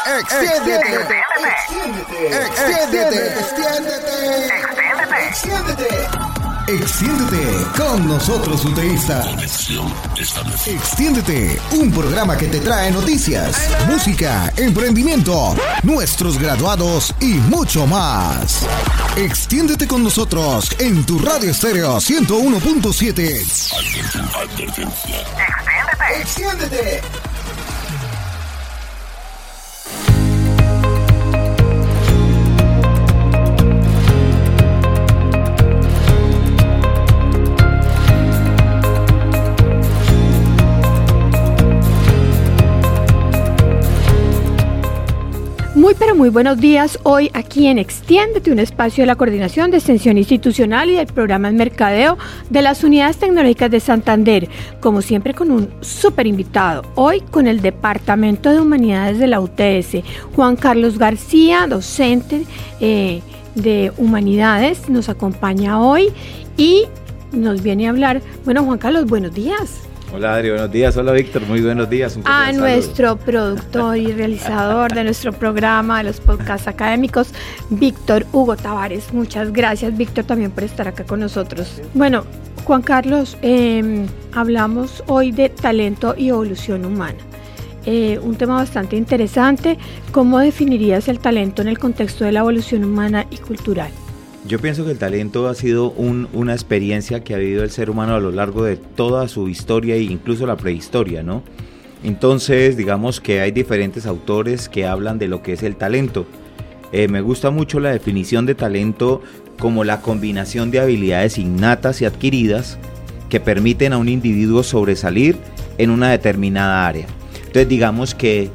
Extiéndete con nosotros, UTEísta. Extiéndete, un programa que te trae noticias, música, emprendimiento, nuestros graduados y mucho más. Extiéndete con nosotros en tu radio estéreo 101.7. Extiéndete. Muy buenos días. Hoy aquí en Extiéndete, un espacio de la Coordinación de Extensión Institucional y del Programa de Mercadeo de las Unidades Tecnológicas de Santander. Como siempre, con un súper invitado. Hoy con el Departamento de Humanidades de la UTS, Juan Carlos García, docente de Humanidades, nos acompaña hoy y nos viene a hablar. Bueno, Juan Carlos, buenos días. Hola Adri, buenos días. Hola Víctor, muy buenos días. A nuestro productor y realizador de nuestro programa de los podcasts académicos, Víctor Hugo Tavares. Muchas gracias, Víctor, también por estar acá con nosotros. Bueno, Juan Carlos, hablamos hoy de talento y evolución humana. Un tema bastante interesante. ¿Cómo definirías el talento en el contexto de la evolución humana y cultural? Yo pienso que el talento ha sido una experiencia que ha vivido el ser humano a lo largo de toda su historia e incluso la prehistoria, ¿no? Entonces, digamos que hay diferentes autores que hablan de lo que es el talento. Me gusta mucho la definición de talento como la combinación de habilidades innatas y adquiridas que permiten a un individuo sobresalir en una determinada área. Entonces, digamos que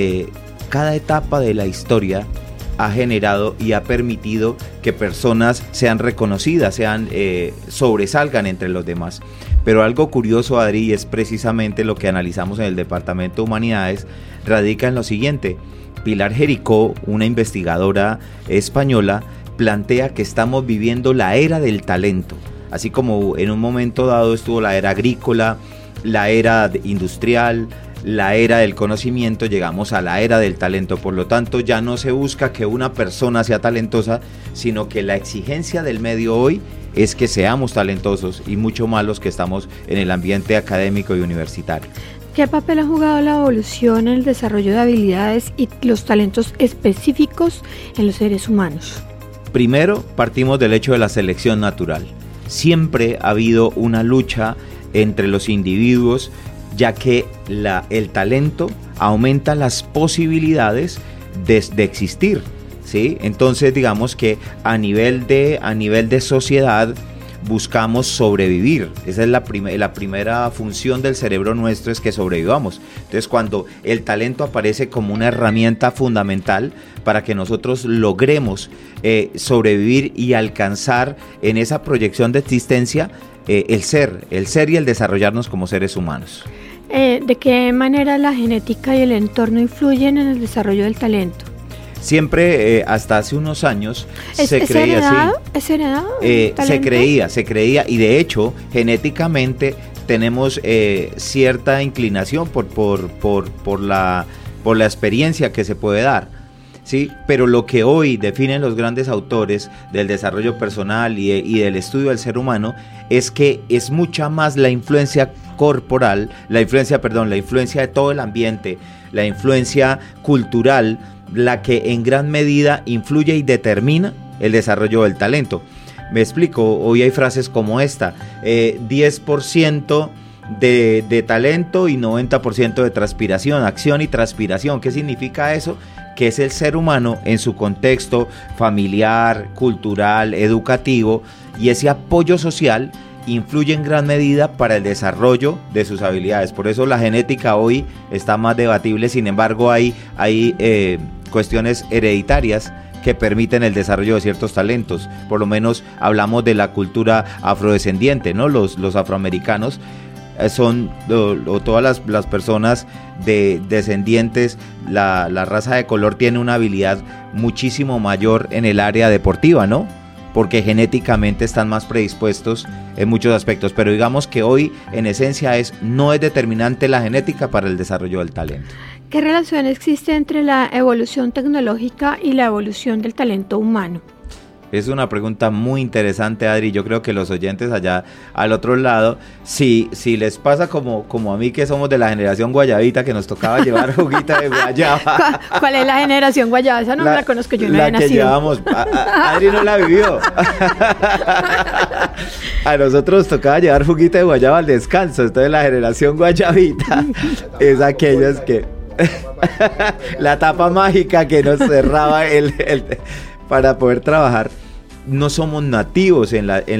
cada etapa de la historia ha generado y ha permitido que personas sean reconocidas, sobresalgan entre los demás. Pero algo curioso, Adri, es precisamente lo que analizamos en el Departamento de Humanidades, radica en lo siguiente. Pilar Jericó, una investigadora española, plantea que estamos viviendo la era del talento. Así como en un momento dado estuvo la era agrícola, la era industrial, la era del conocimiento, llegamos a la era del talento. Por lo tanto, ya no se busca que una persona sea talentosa, sino que la exigencia del medio hoy es que seamos talentosos, y mucho más los que estamos en el ambiente académico y universitario. ¿Qué papel ha jugado la evolución en el desarrollo de habilidades y los talentos específicos en los seres humanos? Primero, partimos del hecho de la selección natural. Siempre ha habido una lucha entre los individuos, ya que el talento aumenta las posibilidades de existir, ¿sí? Entonces, digamos que a nivel de sociedad buscamos sobrevivir. Esa es la primera función del cerebro nuestro, es que sobrevivamos. Entonces, cuando el talento aparece como una herramienta fundamental para que nosotros logremos sobrevivir y alcanzar en esa proyección de existencia el ser y el desarrollarnos como seres humanos. ¿De qué manera la genética y el entorno influyen en el desarrollo del talento? Siempre, hasta hace unos años, se creía heredado? así. ¿Es heredado? Se creía, y de hecho, genéticamente tenemos cierta inclinación por la experiencia que se puede dar. Sí, pero lo que hoy definen los grandes autores del desarrollo personal y del estudio del ser humano es que es mucha más la influencia corporal, la influencia de todo el ambiente, la influencia cultural, la que en gran medida influye y determina el desarrollo del talento. Me explico, hoy hay frases como esta, 10% de talento y 90% de transpiración, acción y transpiración. ¿Qué significa eso? Que es el ser humano en su contexto familiar, cultural, educativo, y ese apoyo social influye en gran medida para el desarrollo de sus habilidades. Por eso la genética hoy está más debatible. Sin embargo, hay cuestiones hereditarias que permiten el desarrollo de ciertos talentos. Por lo menos hablamos de la cultura afrodescendiente, ¿no? Los afroamericanos son todas las personas descendientes, la raza de color tiene una habilidad muchísimo mayor en el área deportiva, ¿no? Porque genéticamente están más predispuestos en muchos aspectos, pero digamos que hoy en esencia no es determinante la genética para el desarrollo del talento. ¿Qué relación existe entre la evolución tecnológica y la evolución del talento humano? Es una pregunta muy interesante, Adri. Yo creo que los oyentes allá al otro lado, si les pasa como a mí, que somos de la generación guayabita, que nos tocaba llevar juguita de guayaba. ¿Cuál es la generación guayaba? Esa no la conozco, yo no había nacido. La que llevamos, Adri no la vivió. A nosotros tocaba llevar juguita de guayaba al descanso. Entonces la generación guayabita es aquellos que... la tapa mágica que nos cerraba para poder trabajar. No somos nativos en la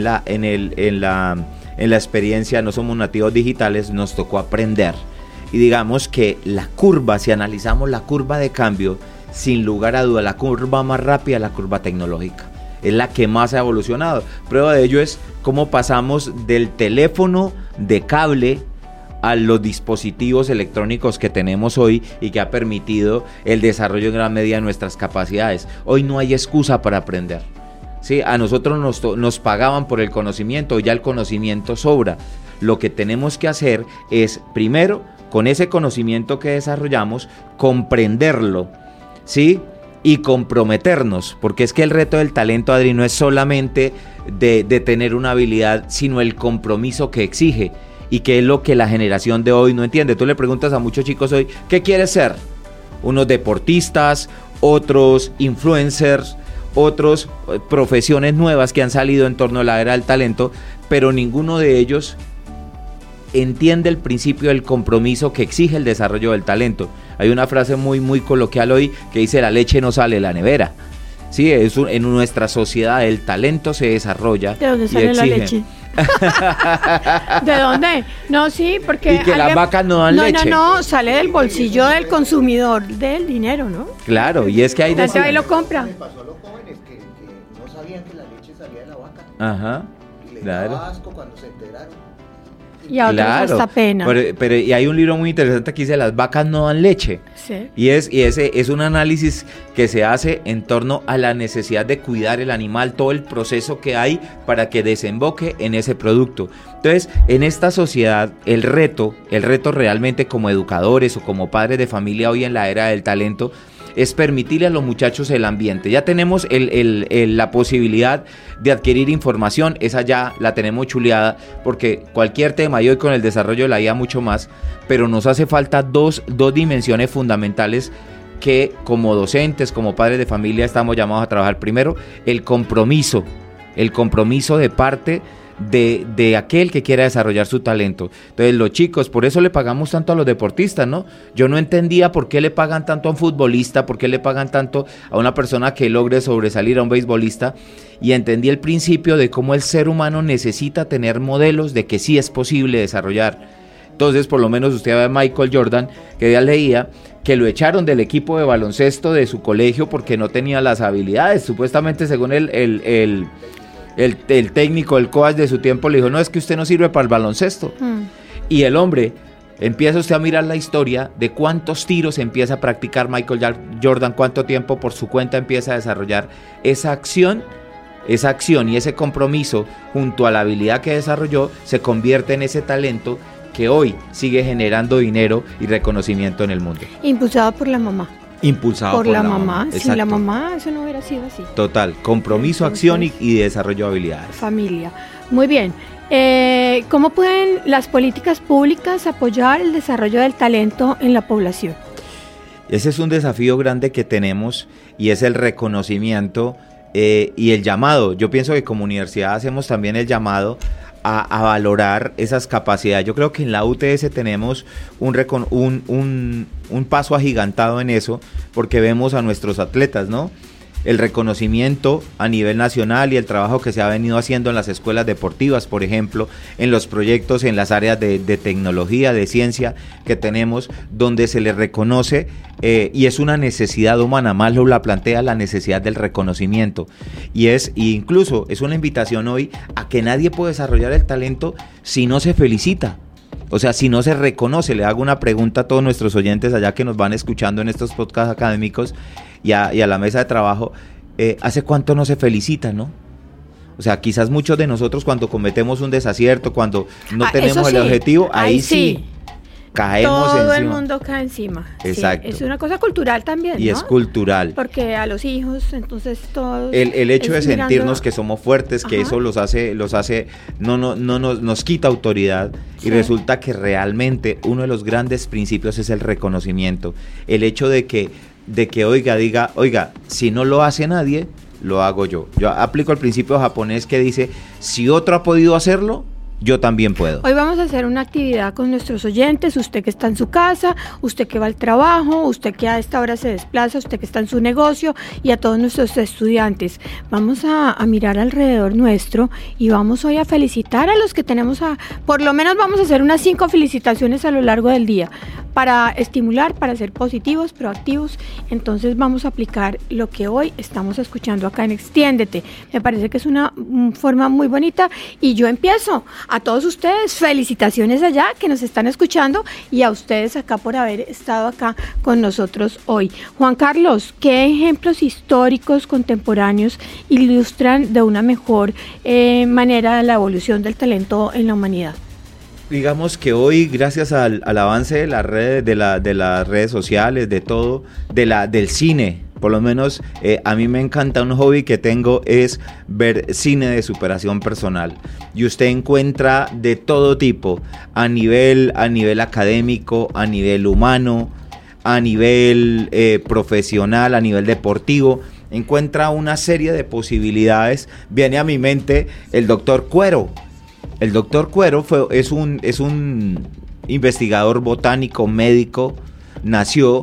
experiencia, no somos nativos digitales, nos tocó aprender. Y digamos que la curva, si analizamos la curva de cambio, sin lugar a duda, la curva más rápida es la curva tecnológica. Es la que más ha evolucionado. Prueba de ello es cómo pasamos del teléfono de cable a los dispositivos electrónicos que tenemos hoy y que ha permitido el desarrollo en gran medida de nuestras capacidades. Hoy no hay excusa para aprender. Sí, a nosotros nos pagaban por el conocimiento, ya el conocimiento sobra. Lo que tenemos que hacer es, primero, con ese conocimiento que desarrollamos, comprenderlo, ¿sí? Y comprometernos, porque es que el reto del talento, Adri, no es solamente de tener una habilidad, sino el compromiso que exige. Y que es lo que la generación de hoy no entiende. Tú le preguntas a muchos chicos hoy, ¿qué quieres ser? Unos deportistas, otros influencers, otros profesiones nuevas que han salido en torno a la era del talento, pero ninguno de ellos entiende el principio del compromiso que exige el desarrollo del talento. Hay una frase muy coloquial hoy que dice: la leche no sale de la nevera. Sí, en nuestra sociedad el talento se desarrolla. ¿De dónde sale la leche? ¿De dónde? No, sí, porque... Y que las vacas no dan leche. No, sale del bolsillo del consumidor, del dinero, ¿no? Claro, y es que hay... La gente ahí lo compra. Me pasó a los jóvenes que no sabían que la leche salía de la vaca. Ajá, y les claro. daba asco cuando se enteraron. Y a otros hasta pena. Pero y hay un libro muy interesante que dice: las vacas no dan leche. Sí. Y ese es un análisis que se hace en torno a la necesidad de cuidar el animal, todo el proceso que hay para que desemboque en ese producto. Entonces, en esta sociedad, el reto realmente como educadores o como padres de familia hoy en la era del talento, es permitirle a los muchachos el ambiente. Ya tenemos la posibilidad de adquirir información, esa ya la tenemos chuleada, porque cualquier tema, y hoy con el desarrollo de la IA mucho más, pero nos hace falta dos dimensiones fundamentales que como docentes, como padres de familia estamos llamados a trabajar. Primero, el compromiso de parte de aquel que quiera desarrollar su talento. Entonces los chicos, por eso le pagamos tanto a los deportistas, ¿no? Yo no entendía por qué le pagan tanto a un futbolista, por qué le pagan tanto a una persona que logre sobresalir, a un beisbolista, y entendí el principio de cómo el ser humano necesita tener modelos de que sí es posible desarrollar. Entonces, por lo menos usted ve a Michael Jordan, que ya leía que lo echaron del equipo de baloncesto de su colegio porque no tenía las habilidades, supuestamente según el técnico, el coach de su tiempo le dijo: no, es que usted no sirve para el baloncesto. Y el hombre, empieza usted a mirar la historia de cuántos tiros empieza a practicar Michael Jordan, cuánto tiempo por su cuenta empieza a desarrollar esa acción y ese compromiso junto a la habilidad que desarrolló, se convierte en ese talento que hoy sigue generando dinero y reconocimiento en el mundo. Impulsado por la mamá. Impulsado por la mamá. Sin la mamá eso no hubiera sido así. Total, compromiso, acción y desarrollo de habilidades. Familia. Muy bien. ¿Cómo pueden las políticas públicas apoyar el desarrollo del talento en la población? Ese es un desafío grande que tenemos y es el reconocimiento y el llamado. Yo pienso que como universidad hacemos también el llamado a valorar esas capacidades. Yo creo que en la UTS tenemos un paso agigantado en eso, porque vemos a nuestros atletas, ¿no? El reconocimiento a nivel nacional y el trabajo que se ha venido haciendo en las escuelas deportivas, por ejemplo, en los proyectos, en las áreas de tecnología, de ciencia que tenemos, donde se les reconoce y es una necesidad humana. Maslow la plantea, la necesidad del reconocimiento, y incluso es una invitación hoy a que nadie puede desarrollar el talento si no se felicita. O sea, si no se reconoce. Le hago una pregunta a todos nuestros oyentes allá que nos van escuchando en estos podcasts académicos y a la mesa de trabajo. ¿Hace cuánto no se felicita, no? O sea, quizás muchos de nosotros cuando cometemos un desacierto, cuando no tenemos el objetivo, ahí sí. caemos todo encima. el mundo cae encima. Exacto. Sí, es una cosa cultural también, Y ¿no? es cultural. Porque a los hijos, entonces todos... El hecho de es mirando- sentirnos que somos fuertes, que Ajá. eso nos quita autoridad, Sí. y resulta que realmente uno de los grandes principios es el reconocimiento. El hecho de que oiga, si no lo hace nadie, lo hago yo. Yo aplico el principio japonés que dice, si otro ha podido hacerlo, yo también puedo. Hoy vamos a hacer una actividad con nuestros oyentes, usted que está en su casa, usted que va al trabajo, usted que a esta hora se desplaza, usted que está en su negocio y a todos nuestros estudiantes. Vamos a mirar alrededor nuestro y vamos hoy a felicitar a los que tenemos por lo menos vamos a hacer unas 5 felicitaciones a lo largo del día para estimular, para ser positivos, proactivos. Entonces vamos a aplicar lo que hoy estamos escuchando acá en Extiéndete. Me parece que es una forma muy bonita y yo empiezo. A todos ustedes, felicitaciones allá que nos están escuchando y a ustedes acá por haber estado acá con nosotros hoy. Juan Carlos, ¿qué ejemplos históricos contemporáneos ilustran de una mejor manera la evolución del talento en la humanidad? Digamos que hoy, gracias al avance de las redes, de las redes sociales, de todo, del cine, por lo menos a mí me encanta, un hobby que tengo es ver cine de superación personal. Y usted encuentra de todo tipo, a nivel académico, a nivel humano, a nivel profesional, a nivel deportivo. Encuentra una serie de posibilidades. Viene a mi mente el Dr. Cuero. El Dr. Cuero es un investigador botánico, médico, nació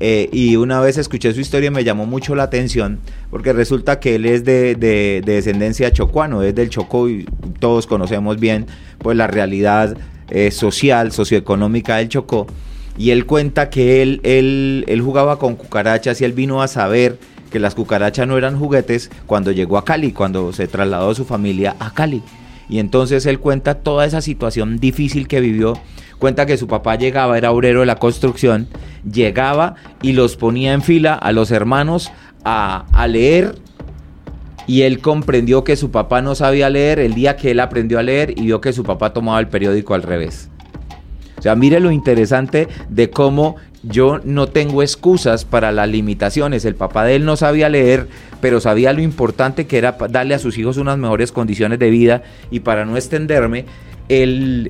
y una vez escuché su historia y me llamó mucho la atención porque resulta que él es de descendencia chocuano, es del Chocó y todos conocemos bien pues la realidad social, socioeconómica del Chocó, y él cuenta que él jugaba con cucarachas y él vino a saber que las cucarachas no eran juguetes cuando llegó a Cali, cuando se trasladó su familia a Cali. Y entonces él cuenta toda esa situación difícil que vivió, cuenta que su papá llegaba, era obrero de la construcción, llegaba y los ponía en fila a los hermanos a leer, y él comprendió que su papá no sabía leer el día que él aprendió a leer y vio que su papá tomaba el periódico al revés. O sea, mire lo interesante de cómo yo no tengo excusas para las limitaciones. El papá de él no sabía leer, pero sabía lo importante que era darle a sus hijos unas mejores condiciones de vida. Y para no extenderme, el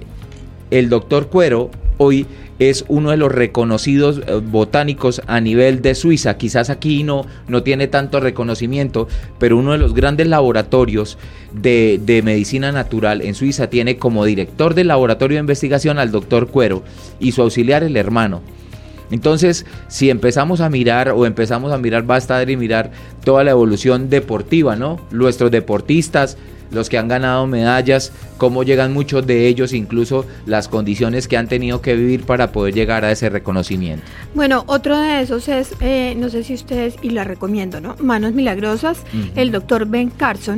Dr. Cuero hoy es uno de los reconocidos botánicos a nivel de Suiza. Quizás aquí no tiene tanto reconocimiento, pero uno de los grandes laboratorios de medicina natural en Suiza tiene como director del laboratorio de investigación al Dr. Cuero y su auxiliar el hermano. Entonces, si empezamos a mirar, basta de mirar toda la evolución deportiva, ¿no? Nuestros deportistas, los que han ganado medallas, cómo llegan muchos de ellos, incluso las condiciones que han tenido que vivir para poder llegar a ese reconocimiento. Bueno, otro de esos es, no sé si ustedes, y la recomiendo, ¿no? Manos Milagrosas, el doctor Ben Carson,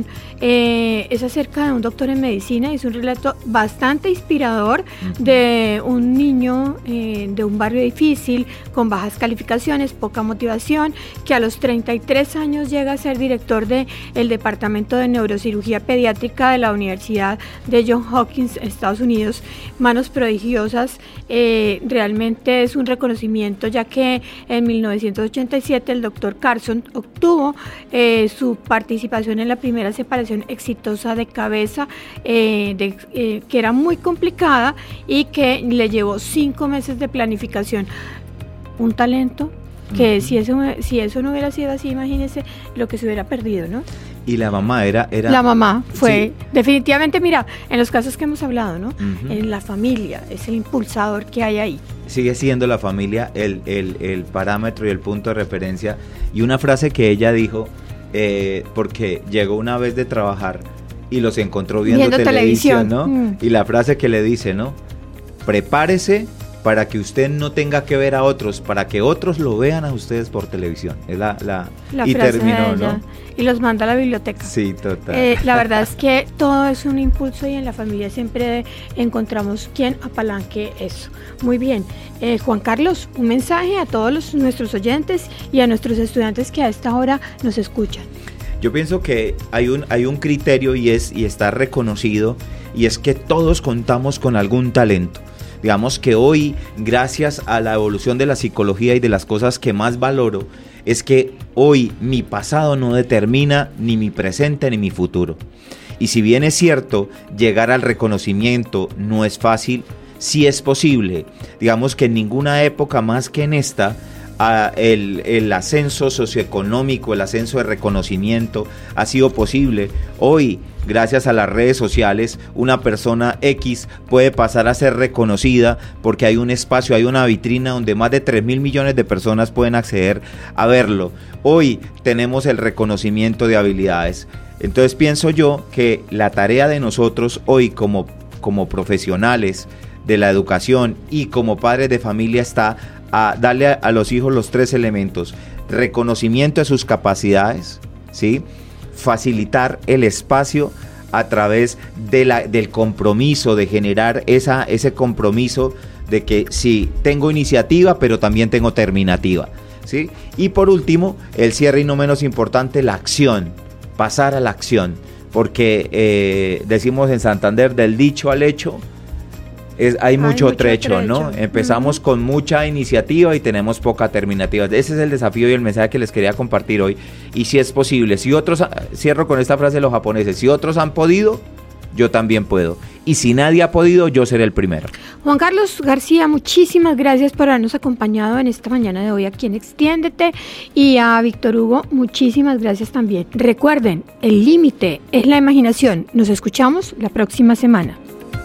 es acerca de un doctor en medicina, es un relato bastante inspirador de un niño de un barrio difícil, con bajas calificaciones, poca motivación, que a los 33 años llega a ser director del Departamento de Neurocirugía Pediátrica de la Universidad de Johns Hopkins, Estados Unidos. Manos Prodigiosas realmente es un reconocimiento, ya que en 1987 el doctor Carson obtuvo su participación en la primera separación exitosa de cabeza, que era muy complicada y que le llevó 5 meses de planificación. Un talento que si eso no hubiera sido así, imagínense lo que se hubiera perdido, ¿no? Y la mamá era... La mamá fue, sí. Definitivamente, mira, en los casos que hemos hablado, ¿no? En la familia, es el impulsador que hay ahí. Sigue siendo la familia el parámetro y el punto de referencia. Y una frase que ella dijo, porque llegó una vez de trabajar y los encontró viendo televisión, ¿no? Y la frase que le dice, ¿no? Prepárese para que usted no tenga que ver a otros, para que otros lo vean a ustedes por televisión. Es la y frase terminó, de ella, ¿no? Y los manda a la biblioteca. Sí, total. La verdad es que todo es un impulso y en la familia siempre encontramos quien apalanque eso. Muy bien. Juan Carlos, un mensaje a todos nuestros oyentes y a nuestros estudiantes que a esta hora nos escuchan. Yo pienso que hay un criterio y está reconocido, y es que todos contamos con algún talento. Digamos que hoy, gracias a la evolución de la psicología y de las cosas que más valoro, es que hoy mi pasado no determina ni mi presente ni mi futuro. Y si bien es cierto, llegar al reconocimiento no es fácil, sí es posible. Digamos que en ninguna época más que en esta, el ascenso socioeconómico, el ascenso de reconocimiento ha sido posible. Hoy, gracias a las redes sociales, una persona X puede pasar a ser reconocida porque hay un espacio, hay una vitrina donde más de 3.000 millones de personas pueden acceder a verlo. Hoy tenemos el reconocimiento de habilidades. Entonces pienso yo que la tarea de nosotros hoy como profesionales de la educación y como padres de familia está a darle a los hijos los 3 elementos: reconocimiento de sus capacidades, ¿sí? Facilitar el espacio a través del compromiso, de generar ese compromiso de que sí, tengo iniciativa, pero también tengo terminativa, ¿sí? Y por último, el cierre y no menos importante, la acción, pasar a la acción, porque decimos en Santander, del dicho al hecho, hay mucho trecho, ¿no? Empezamos con mucha iniciativa y tenemos poca terminativa. Ese es el desafío y el mensaje que les quería compartir hoy. Y si es posible, si otros, cierro con esta frase de los japoneses, si otros han podido, yo también puedo. Y si nadie ha podido, yo seré el primero. Juan Carlos García, muchísimas gracias por habernos acompañado en esta mañana de hoy aquí en Extiéndete. Y a Víctor Hugo, muchísimas gracias también. Recuerden, el límite es la imaginación. Nos escuchamos la próxima semana.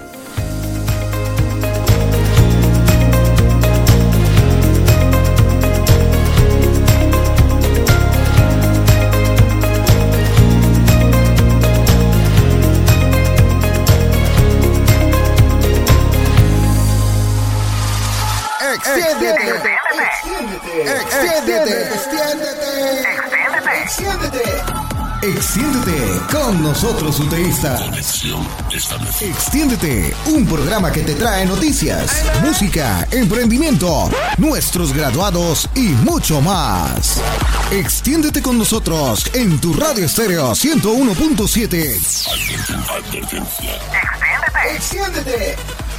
Extiéndete con nosotros, UTEístas. Extiéndete, un programa que te trae noticias, música, emprendimiento, nuestros graduados y mucho más. Extiéndete con nosotros en tu radio estéreo 101.7. Extiéndete. Extiéndete.